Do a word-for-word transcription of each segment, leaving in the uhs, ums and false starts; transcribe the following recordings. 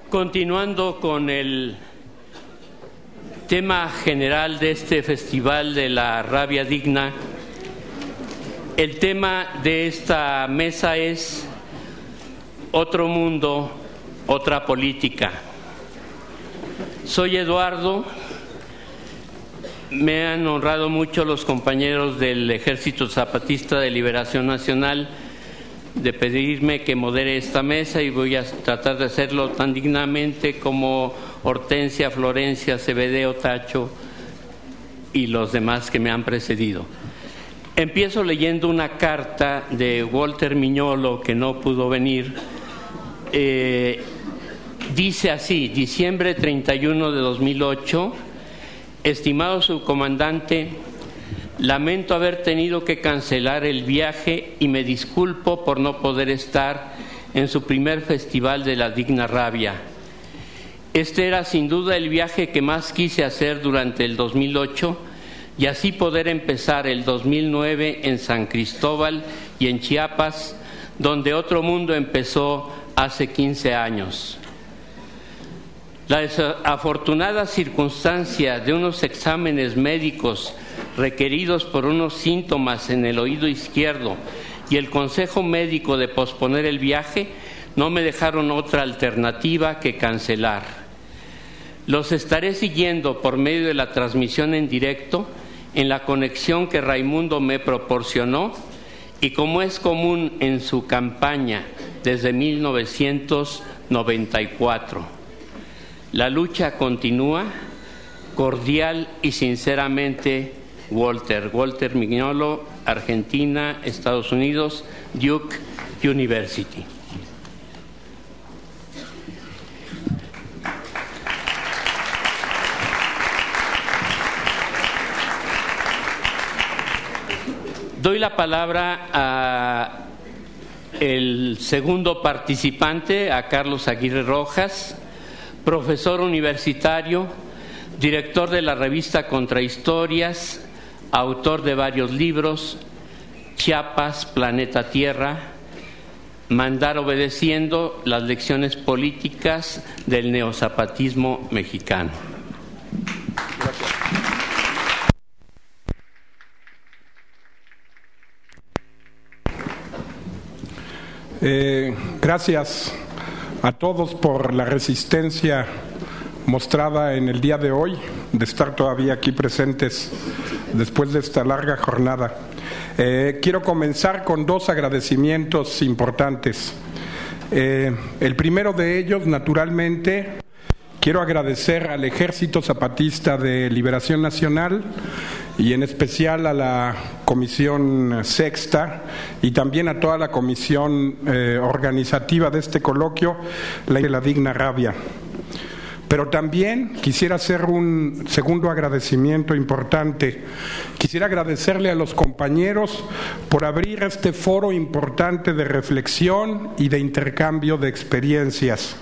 Continuando con el tema general de este Festival de la Rabia Digna, el tema de esta mesa es Otro Mundo, Otra Política. Soy Eduardo, me han honrado mucho los compañeros del Ejército Zapatista de Liberación Nacional de pedirme que modere esta mesa, y voy a tratar de hacerlo tan dignamente como Hortensia, Florencia, Cebedeo, Tacho y los demás que me han precedido. Empiezo leyendo una carta de Walter Miñolo, que no pudo venir. Eh, dice así: diciembre treinta y uno de dos mil ocho, estimado subcomandante, lamento haber tenido que cancelar el viaje y me disculpo por no poder estar en su primer Festival de la Digna Rabia. Este era sin duda el viaje que más quise hacer durante el dos mil ocho y así poder empezar el dos mil nueve en San Cristóbal y en Chiapas, donde Otro Mundo empezó hace quince años. La desafortunada circunstancia de unos exámenes médicos requeridos por unos síntomas en el oído izquierdo y el consejo médico de posponer el viaje no me dejaron otra alternativa que cancelar. Los estaré siguiendo por medio de la transmisión en directo en la conexión que Raimundo me proporcionó y como es común en su campaña desde mil novecientos noventa y cuatro. La lucha continúa. Cordial y sinceramente, Walter. Walter Miñolo, Argentina, Estados Unidos, Duke University. Doy la palabra a el segundo participante, a Carlos Aguirre Rojas, profesor universitario, director de la revista Contrahistorias, autor de varios libros: Chiapas, Planeta Tierra, Mandar obedeciendo, las lecciones políticas del neozapatismo mexicano. Gracias. Eh, gracias a todos por la resistencia mostrada en el día de hoy, de estar todavía aquí presentes después de esta larga jornada. Eh, quiero comenzar con dos agradecimientos importantes. Eh, el primero de ellos, naturalmente, quiero agradecer al Ejército Zapatista de Liberación Nacional y en especial a la Comisión Sexta y también a toda la comisión eh, organizativa de este coloquio, la, la Digna Rabia. Pero también quisiera hacer un segundo agradecimiento importante. Quisiera agradecerle a los compañeros por abrir este foro importante de reflexión y de intercambio de experiencias.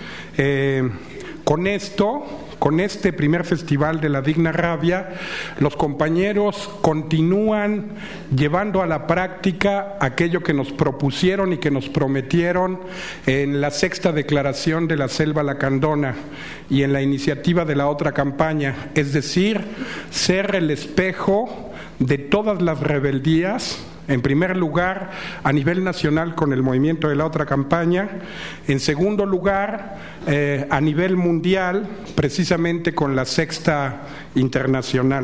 Eh, con esto, con este primer Festival de la Digna Rabia, los compañeros continúan llevando a la práctica aquello que nos propusieron y que nos prometieron en la sexta declaración de la Selva Lacandona y en la iniciativa de la otra campaña, es decir, ser el espejo de todas las rebeldías. En primer lugar, a nivel nacional con el movimiento de la otra campaña. En segundo lugar, eh, a nivel mundial, precisamente con la sexta internacional.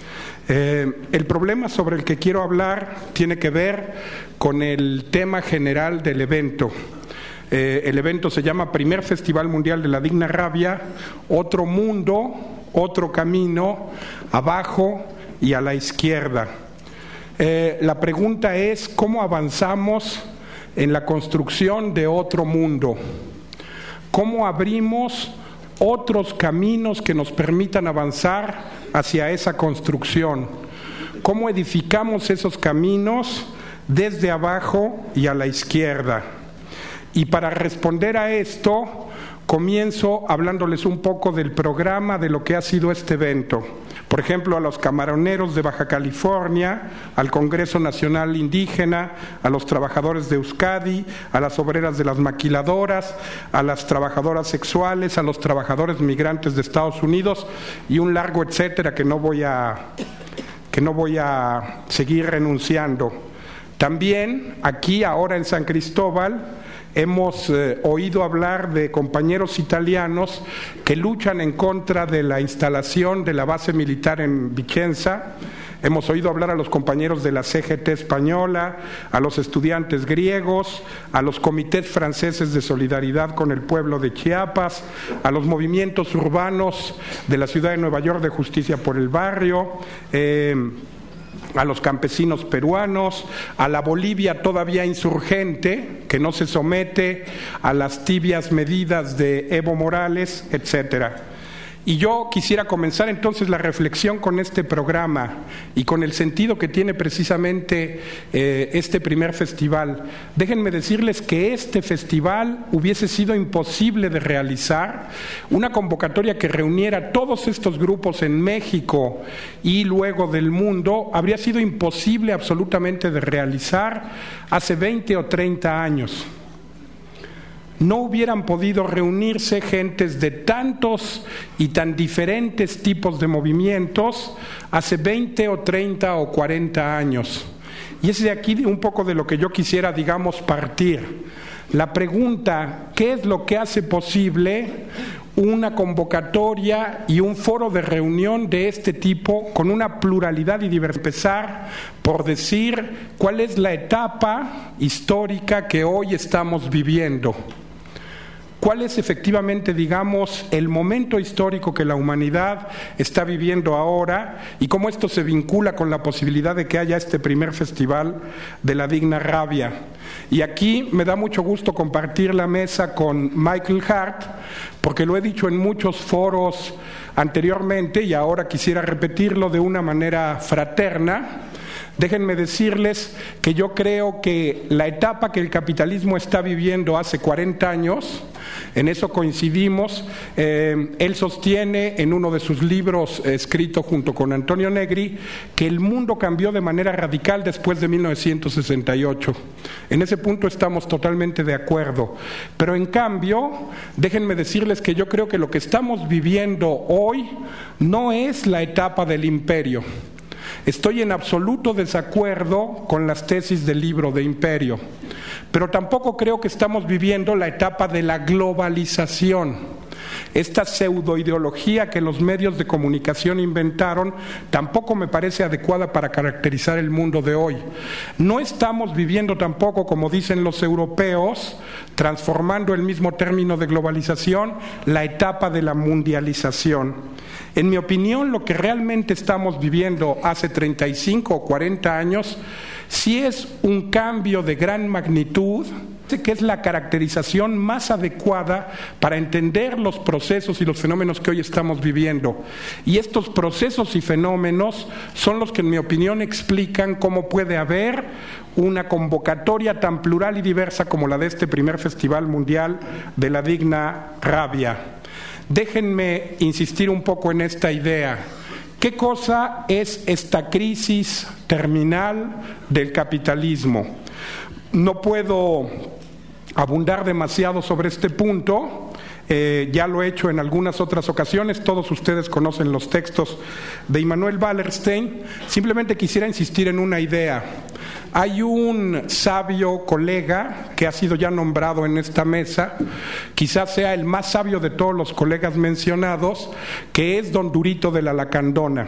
Eh, el problema sobre el que quiero hablar tiene que ver con el tema general del evento. Eh, el evento se llama Primer Festival Mundial de la Digna Rabia, Otro Mundo, Otro Camino, abajo y a la izquierda. Eh, la pregunta es: ¿cómo avanzamos en la construcción de otro mundo? ¿Cómo abrimos otros caminos que nos permitan avanzar hacia esa construcción? ¿Cómo edificamos esos caminos desde abajo y a la izquierda? Y para responder a esto, comienzo hablándoles un poco del programa de lo que ha sido este evento. Por ejemplo, a los camaroneros de Baja California, al Congreso Nacional Indígena, a los trabajadores de Euskadi, a las obreras de las maquiladoras, a las trabajadoras sexuales, a los trabajadores migrantes de Estados Unidos y un largo etcétera que no voy a, que no voy a seguir renunciando. También aquí, ahora en San Cristóbal, hemos eh, oído hablar de compañeros italianos que luchan en contra de la instalación de la base militar en Vicenza. Hemos oído hablar a los compañeros de la C G T española, a los estudiantes griegos, a los comités franceses de solidaridad con el pueblo de Chiapas, a los movimientos urbanos de la ciudad de Nueva York de Justicia por el Barrio, eh, a los campesinos peruanos, a la Bolivia todavía insurgente, que no se somete a las tibias medidas de Evo Morales, etcétera. Y yo quisiera comenzar entonces la reflexión con este programa y con el sentido que tiene precisamente eh, este primer festival. Déjenme decirles que este festival hubiese sido imposible de realizar, una convocatoria que reuniera todos estos grupos en México y luego del mundo, habría sido imposible absolutamente de realizar hace veinte o treinta años. No hubieran podido reunirse gentes de tantos y tan diferentes tipos de movimientos hace veinte o treinta o cuarenta años. Y es de aquí un poco de lo que yo quisiera, digamos, partir. La pregunta, ¿qué es lo que hace posible una convocatoria y un foro de reunión de este tipo con una pluralidad y diversidad? Empezar por decir cuál es la etapa histórica que hoy estamos viviendo. ¿Cuál es efectivamente, digamos, el momento histórico que la humanidad está viviendo ahora y cómo esto se vincula con la posibilidad de que haya este primer festival de la Digna Rabia? Y aquí me da mucho gusto compartir la mesa con Michael Hart, porque lo he dicho en muchos foros anteriormente y ahora quisiera repetirlo de una manera fraterna. Déjenme decirles que yo creo que la etapa que el capitalismo está viviendo hace cuarenta años, en eso coincidimos, eh, él sostiene en uno de sus libros, eh, escrito junto con Antonio Negri, que el mundo cambió de manera radical después de mil novecientos sesenta y ocho. En ese punto estamos totalmente de acuerdo. Pero en cambio, déjenme decirles que yo creo que lo que estamos viviendo hoy no es la etapa del imperio. Estoy en absoluto desacuerdo con las tesis del libro de Imperio, pero tampoco creo que estamos viviendo la etapa de la globalización. Esta pseudoideología que los medios de comunicación inventaron tampoco me parece adecuada para caracterizar el mundo de hoy. No estamos viviendo tampoco, como dicen los europeos, transformando el mismo término de globalización, la etapa de la mundialización. En mi opinión, lo que realmente estamos viviendo hace treinta y cinco o cuarenta años sí es un cambio de gran magnitud, que es la caracterización más adecuada para entender los procesos y los fenómenos que hoy estamos viviendo. Y estos procesos y fenómenos son los que, en mi opinión, explican cómo puede haber una convocatoria tan plural y diversa como la de este primer Festival Mundial de la Digna Rabia. Déjenme insistir un poco en esta idea. ¿Qué cosa es esta crisis terminal del capitalismo? No puedo abundar demasiado sobre este punto, eh, ya lo he hecho en algunas otras ocasiones, todos ustedes conocen los textos de Immanuel Wallerstein. Simplemente quisiera insistir en una idea. Hay un sabio colega que ha sido ya nombrado en esta mesa, quizás sea el más sabio de todos los colegas mencionados, que es don Durito de la Lacandona.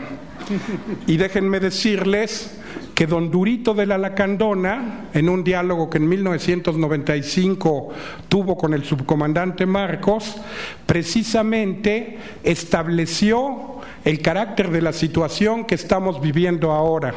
Y déjenme decirles que don Durito de la Lacandona, en un diálogo que en mil novecientos noventa y cinco tuvo con el subcomandante Marcos, precisamente estableció el carácter de la situación que estamos viviendo ahora.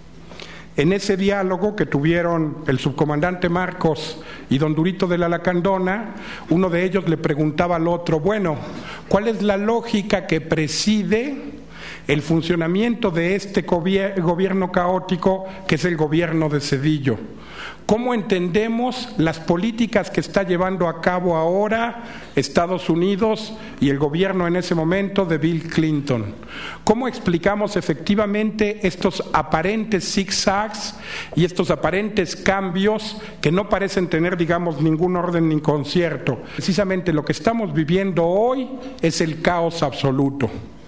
En ese diálogo que tuvieron el subcomandante Marcos y don Durito de la Lacandona, uno de ellos le preguntaba al otro, bueno, ¿cuál es la lógica que preside el funcionamiento de este gobierno caótico que es el gobierno de Zedillo? ¿Cómo entendemos las políticas que está llevando a cabo ahora Estados Unidos y el gobierno en ese momento de Bill Clinton? ¿Cómo explicamos efectivamente estos aparentes zigzags y estos aparentes cambios que no parecen tener, digamos, ningún orden ni concierto? Precisamente lo que estamos viviendo hoy es el caos absoluto.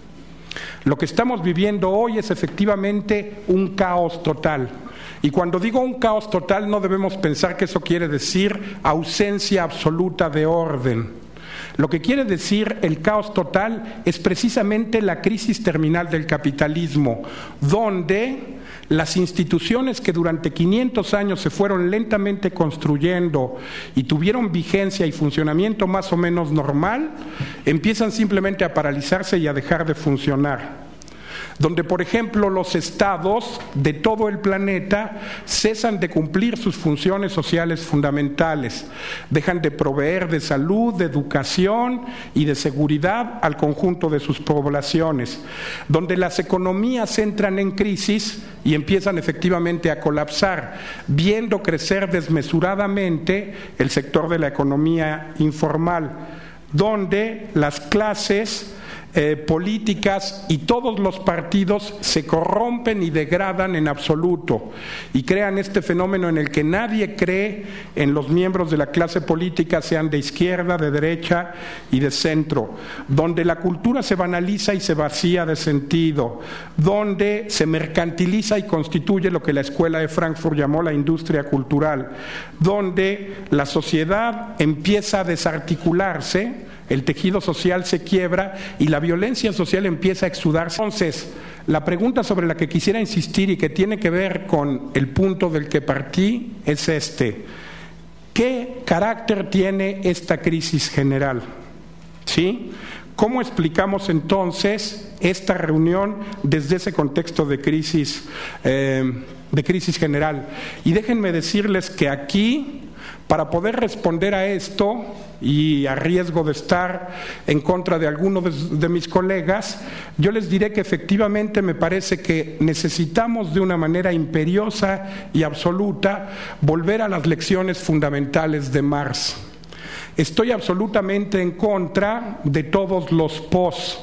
Lo que estamos viviendo hoy es efectivamente un caos total. Y cuando digo un caos total, no debemos pensar que eso quiere decir ausencia absoluta de orden. Lo que quiere decir el caos total es precisamente la crisis terminal del capitalismo, donde las instituciones que durante quinientos años se fueron lentamente construyendo y tuvieron vigencia y funcionamiento más o menos normal, empiezan simplemente a paralizarse y a dejar de funcionar. Donde, por ejemplo, los estados de todo el planeta cesan de cumplir sus funciones sociales fundamentales, dejan de proveer de salud, de educación y de seguridad al conjunto de sus poblaciones, donde las economías entran en crisis y empiezan efectivamente a colapsar, viendo crecer desmesuradamente el sector de la economía informal, donde las clases Eh, políticas y todos los partidos se corrompen y degradan en absoluto y crean este fenómeno en el que nadie cree en los miembros de la clase política, sean de izquierda, de derecha y de centro, donde la cultura se banaliza y se vacía de sentido, donde se mercantiliza y constituye lo que la Escuela de Frankfurt llamó la industria cultural, donde la sociedad empieza a desarticularse, el tejido social se quiebra y la violencia social empieza a exudarse. Entonces, la pregunta sobre la que quisiera insistir y que tiene que ver con el punto del que partí es este: ¿qué carácter tiene esta crisis general? ¿Sí? ¿Cómo explicamos entonces esta reunión desde ese contexto de crisis, eh, de crisis general? Y déjenme decirles que aquí, para poder responder a esto, y a riesgo de estar en contra de algunos de, de mis colegas, yo les diré que efectivamente me parece que necesitamos de una manera imperiosa y absoluta volver a las lecciones fundamentales de Marx. Estoy absolutamente en contra de todos los pos.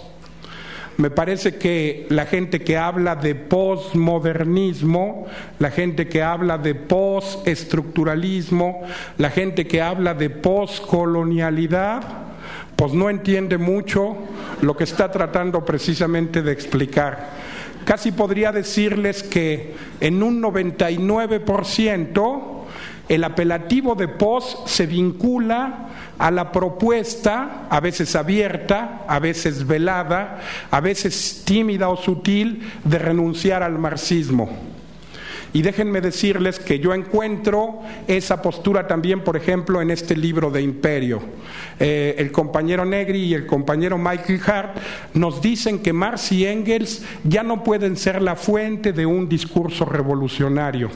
Me parece que la gente que habla de posmodernismo, la gente que habla de postestructuralismo, la gente que habla de poscolonialidad, pues no entiende mucho lo que está tratando precisamente de explicar. Casi podría decirles que en un noventa y nueve por ciento el apelativo de pos se vincula a la propuesta, a veces abierta, a veces velada, a veces tímida o sutil, de renunciar al marxismo. Y déjenme decirles que yo encuentro esa postura también, por ejemplo, en este libro de Imperio. Eh, el compañero Negri y el compañero Michael Hart nos dicen que Marx y Engels ya no pueden ser la fuente de un discurso revolucionario.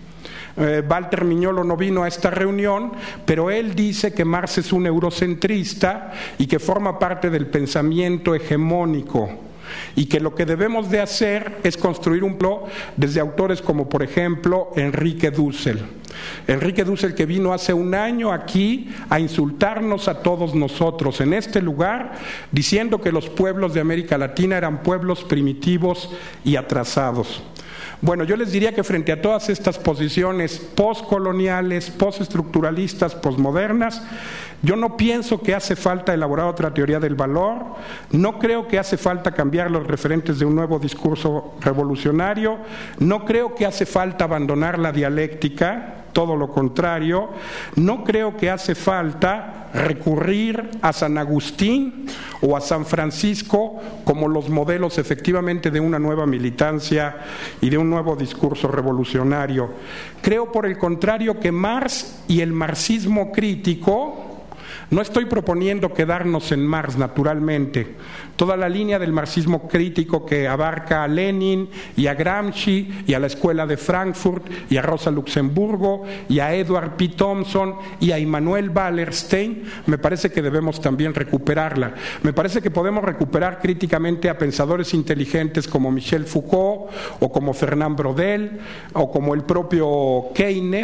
Eh, Walter Miñolo no vino a esta reunión, pero él dice que Marx es un eurocentrista y que forma parte del pensamiento hegemónico, y que lo que debemos de hacer es construir un plan desde autores como, por ejemplo, Enrique Dussel. Enrique Dussel, que vino hace un año aquí a insultarnos a todos nosotros en este lugar, diciendo que los pueblos de América Latina eran pueblos primitivos y atrasados. Bueno, yo les diría que frente a todas estas posiciones postcoloniales, postestructuralistas, postmodernas, yo no pienso que hace falta elaborar otra teoría del valor, no creo que hace falta cambiar los referentes de un nuevo discurso revolucionario, no creo que hace falta abandonar la dialéctica, todo lo contrario, no creo que hace falta recurrir a San Agustín o a San Francisco como los modelos efectivamente de una nueva militancia y de un nuevo discurso revolucionario. Creo, por el contrario, que Marx y el marxismo crítico, no estoy proponiendo quedarnos en Marx, naturalmente. Toda la línea del marxismo crítico que abarca a Lenin y a Gramsci y a la Escuela de Frankfurt y a Rosa Luxemburgo y a Edward P. Thompson y a Immanuel Wallerstein, me parece que debemos también recuperarla. Me parece que podemos recuperar críticamente a pensadores inteligentes como Michel Foucault o como Fernand Braudel o como el propio Keynes,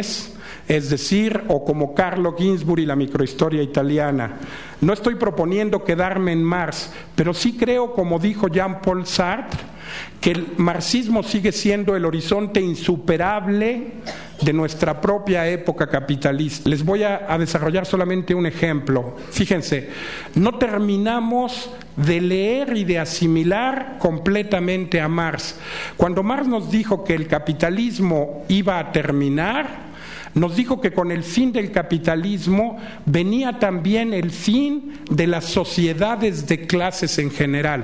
es decir, o como Carlo Ginzburg y la microhistoria italiana. No estoy proponiendo quedarme en Marx, pero sí creo, como dijo Jean-Paul Sartre, que el marxismo sigue siendo el horizonte insuperable de nuestra propia época capitalista. Les voy a, a desarrollar solamente un ejemplo. Fíjense, no terminamos de leer y de asimilar completamente a Marx. Cuando Marx nos dijo que el capitalismo iba a terminar, nos dijo que con el fin del capitalismo venía también el fin de las sociedades de clases en general.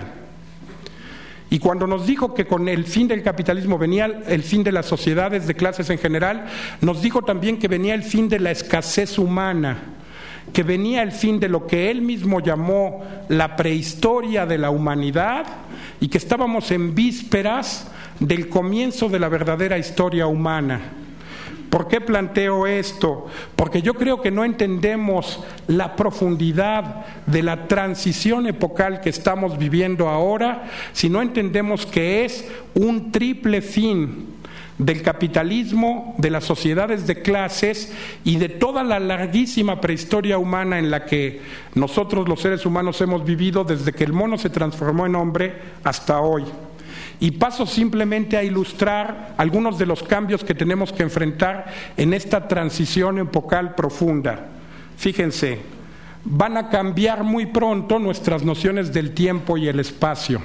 Y cuando nos dijo que con el fin del capitalismo venía el fin de las sociedades de clases en general, nos dijo también que venía el fin de la escasez humana, que venía el fin de lo que él mismo llamó la prehistoria de la humanidad y que estábamos en vísperas del comienzo de la verdadera historia humana. ¿Por qué planteo esto? Porque yo creo que no entendemos la profundidad de la transición epocal que estamos viviendo ahora, si no entendemos que es un triple fin del capitalismo, de las sociedades de clases y de toda la larguísima prehistoria humana en la que nosotros los seres humanos hemos vivido desde que el mono se transformó en hombre hasta hoy. Y paso simplemente a ilustrar algunos de los cambios que tenemos que enfrentar en esta transición epocal profunda. Fíjense, van a cambiar muy pronto nuestras nociones del tiempo y el espacio.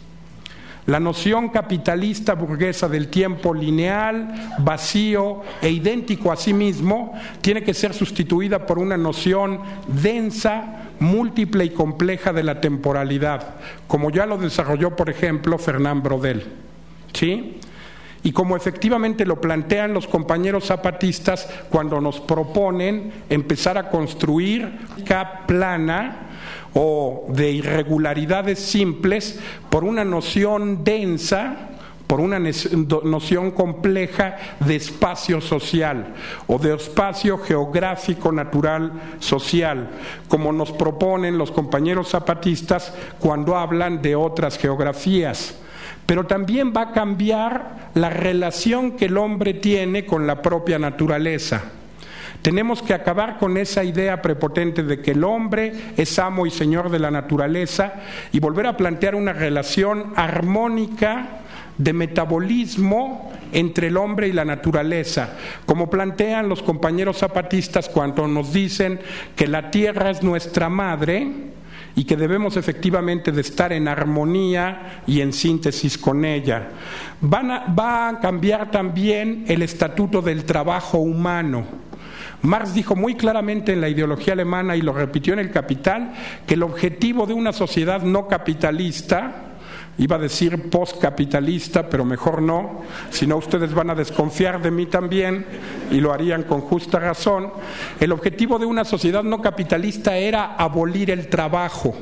La noción capitalista burguesa del tiempo lineal, vacío e idéntico a sí mismo tiene que ser sustituida por una noción densa, múltiple y compleja de la temporalidad, como ya lo desarrolló, por ejemplo, Fernand Braudel, ¿sí? Y como efectivamente lo plantean los compañeros zapatistas cuando nos proponen empezar a construir una plana o de irregularidades simples por una noción densa, por una noción compleja de espacio social o de espacio geográfico natural social, como nos proponen los compañeros zapatistas cuando hablan de otras geografías. Pero también va a cambiar la relación que el hombre tiene con la propia naturaleza. Tenemos que acabar con esa idea prepotente de que el hombre es amo y señor de la naturaleza y volver a plantear una relación armónica de metabolismo entre el hombre y la naturaleza, como plantean los compañeros zapatistas cuando nos dicen que la tierra es nuestra madre y que debemos efectivamente de estar en armonía y en síntesis con ella. Van a, va a cambiar también el estatuto del trabajo humano. Marx dijo muy claramente en la ideología alemana, y lo repitió en El Capital, que el objetivo de una sociedad no capitalista, iba a decir postcapitalista, pero mejor no, si no ustedes van a desconfiar de mí también, y lo harían con justa razón, el objetivo de una sociedad no capitalista era abolir el trabajo.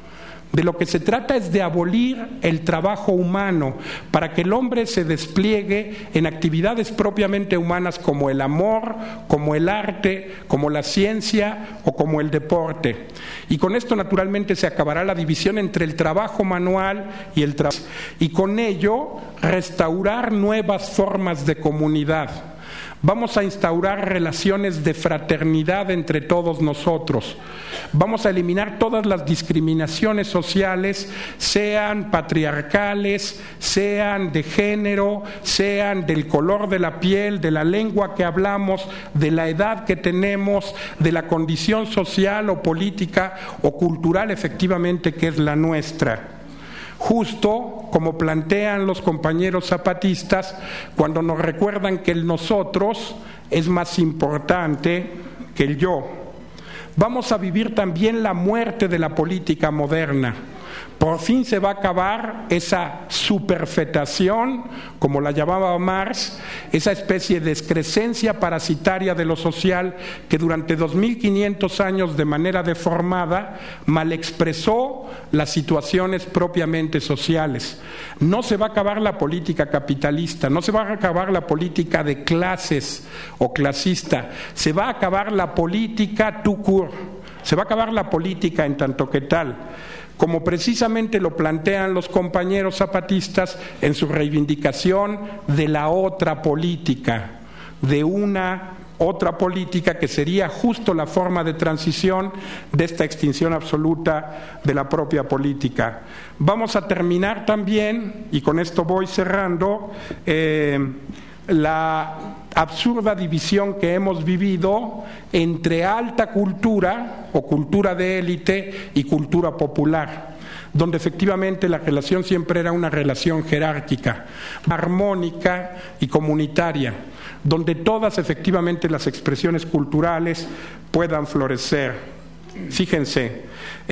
De lo que se trata es de abolir el trabajo humano para que el hombre se despliegue en actividades propiamente humanas como el amor, como el arte, como la ciencia o como el deporte. Y con esto naturalmente se acabará la división entre el trabajo manual y el trabajo. Y con ello restaurar nuevas formas de comunidad. Vamos a instaurar relaciones de fraternidad entre todos nosotros. Vamos a eliminar todas las discriminaciones sociales, sean patriarcales, sean de género, sean del color de la piel, de la lengua que hablamos, de la edad que tenemos, de la condición social o política o cultural efectivamente que es la nuestra. Justo como plantean los compañeros zapatistas cuando nos recuerdan que el nosotros es más importante que el yo. Vamos a vivir también la muerte de la política moderna. Por fin se va a acabar esa superfetación, como la llamaba Marx, esa especie de excrescencia parasitaria de lo social que durante dos mil quinientos años de manera deformada malexpresó las situaciones propiamente sociales. No se va a acabar la política capitalista, no se va a acabar la política de clases o clasista, se va a acabar la política tout court, se va a acabar la política en tanto que tal, como precisamente lo plantean los compañeros zapatistas en su reivindicación de la otra política, de una otra política que sería justo la forma de transición de esta extinción absoluta de la propia política. Vamos a terminar también, y con esto voy cerrando, eh, la absurda división que hemos vivido entre alta cultura o cultura de élite y cultura popular, donde efectivamente la relación siempre era una relación jerárquica, armónica y comunitaria, donde todas efectivamente las expresiones culturales puedan florecer. Fíjense,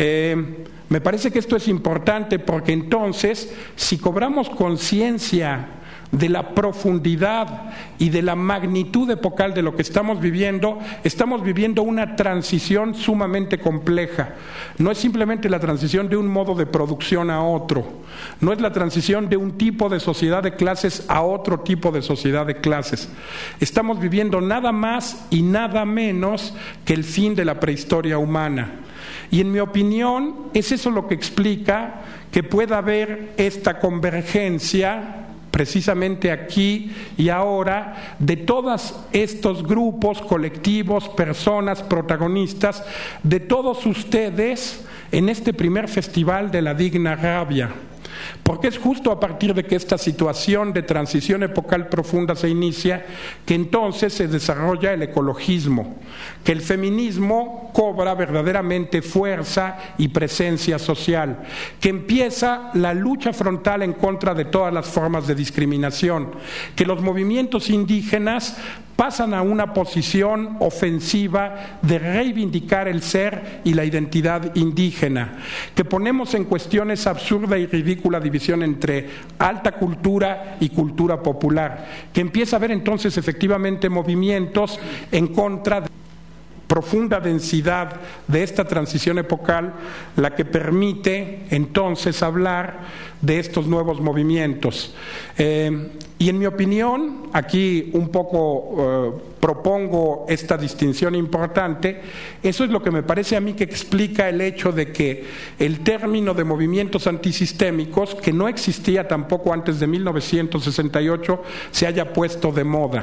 eh, me parece que esto es importante porque entonces, si cobramos conciencia de la profundidad y de la magnitud epocal de lo que estamos viviendo, estamos viviendo una transición sumamente compleja. No es simplemente la transición de un modo de producción a otro, no es la transición de un tipo de sociedad de clases a otro tipo de sociedad de clases. Estamos viviendo nada más y nada menos que el fin de la prehistoria humana. Y en mi opinión, es eso lo que explica que pueda haber esta convergencia precisamente aquí y ahora de todos estos grupos, colectivos, personas, protagonistas, de todos ustedes en este primer festival de la Digna Rabia. Porque es justo a partir de que esta situación de transición epocal profunda se inicia que entonces se desarrolla el ecologismo, que el feminismo cobra verdaderamente fuerza y presencia social, que empieza la lucha frontal en contra de todas las formas de discriminación, que los movimientos indígenas pasan a una posición ofensiva de reivindicar el ser y la identidad indígena, que ponemos en cuestión esa absurda y ridícula división entre alta cultura y cultura popular, que empieza a haber entonces efectivamente movimientos en contra de profunda densidad de esta transición epocal, la que permite entonces hablar de estos nuevos movimientos. Eh, y en mi opinión, aquí un poco eh, propongo esta distinción importante, eso es lo que me parece a mí que explica el hecho de que el término de movimientos antisistémicos, que no existía tampoco antes de mil novecientos sesenta y ocho, se haya puesto de moda.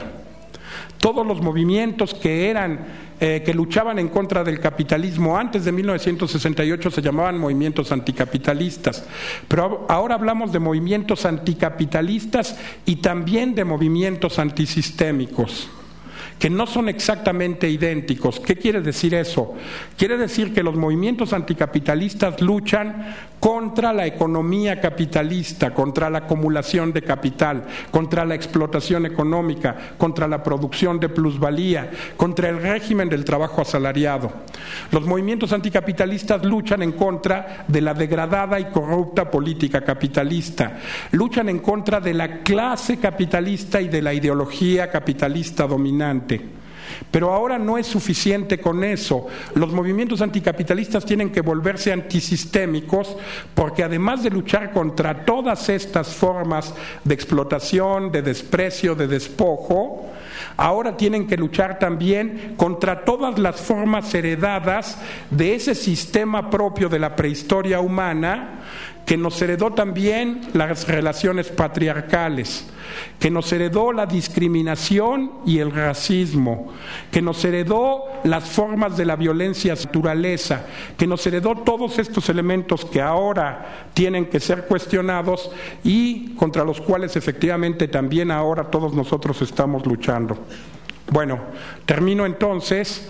Todos los movimientos que eran eh, que luchaban en contra del capitalismo antes de mil novecientos sesenta y ocho se llamaban movimientos anticapitalistas, pero ahora hablamos de movimientos anticapitalistas y también de movimientos antisistémicos, que no son exactamente idénticos. ¿Qué quiere decir eso? Quiere decir que los movimientos anticapitalistas luchan contra la economía capitalista, contra la acumulación de capital, contra la explotación económica, contra la producción de plusvalía, contra el régimen del trabajo asalariado. Los movimientos anticapitalistas luchan en contra de la degradada y corrupta política capitalista, luchan en contra de la clase capitalista y de la ideología capitalista dominante. Pero ahora no es suficiente con eso. Los movimientos anticapitalistas tienen que volverse antisistémicos, porque además de luchar contra todas estas formas de explotación, de desprecio, de despojo, ahora tienen que luchar también contra todas las formas heredadas de ese sistema propio de la prehistoria humana, que nos heredó también las relaciones patriarcales, que nos heredó la discriminación y el racismo, que nos heredó las formas de la violencia naturaleza, que nos heredó todos estos elementos que ahora tienen que ser cuestionados y contra los cuales efectivamente también ahora todos nosotros estamos luchando. Bueno, termino entonces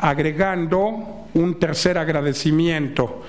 agregando un tercer agradecimiento.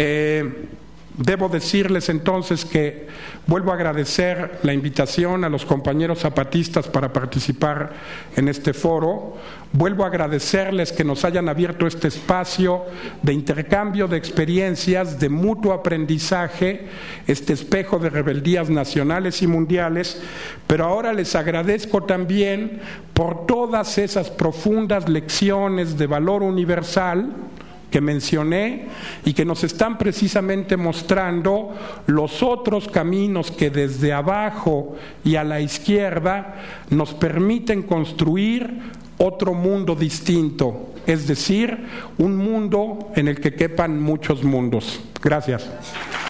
Eh, Debo decirles entonces que vuelvo a agradecer la invitación a los compañeros zapatistas para participar en este foro. Vuelvo a agradecerles que nos hayan abierto este espacio de intercambio de experiencias, de mutuo aprendizaje, este espejo de rebeldías nacionales y mundiales, pero ahora les agradezco también por todas esas profundas lecciones de valor universal que mencioné y que nos están precisamente mostrando los otros caminos que desde abajo y a la izquierda nos permiten construir otro mundo distinto, es decir, un mundo en el que quepan muchos mundos. Gracias.